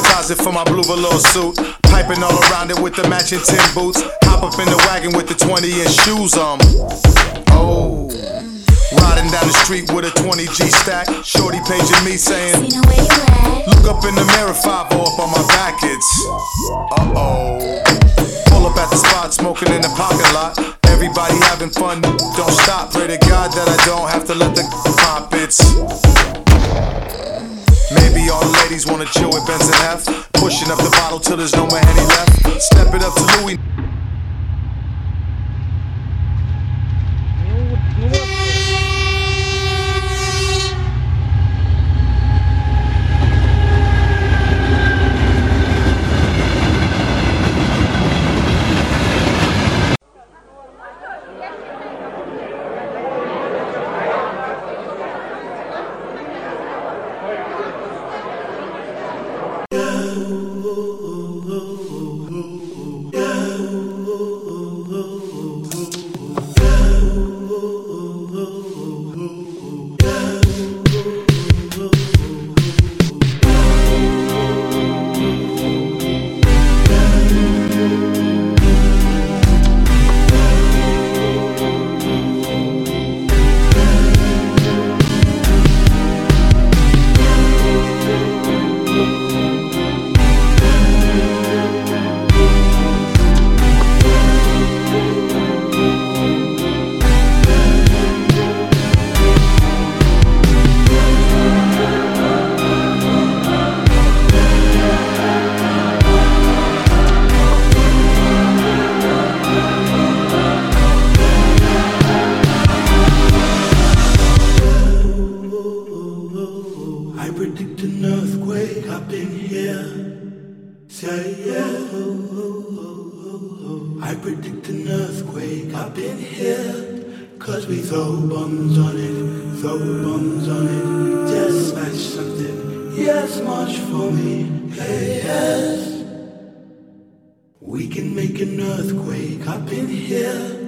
closet for my blue velour suit. Piping all around it with the matching tin boots. Hop up in the wagon with the 20-inch shoes on. Oh, riding down the street with a 20G stack. Shorty paging me saying, look up in the mirror, 5 up on my back, it's uh-oh. Pull up at the spot, smoking in the parking lot. Everybody having fun, don't stop. Pray to God that I don't have to let the pop, it's maybe all the ladies wanna chill with Benz and F. Pushing up the bottle till there's no more Henny left. Step it up to Louis. I predict an earthquake up in here. Say yeah. I predict an earthquake up in here. 'Cause we throw bombs on it, throw bombs on it. Just smash something, yes, march for me, hey, yes. We can make an earthquake up in here.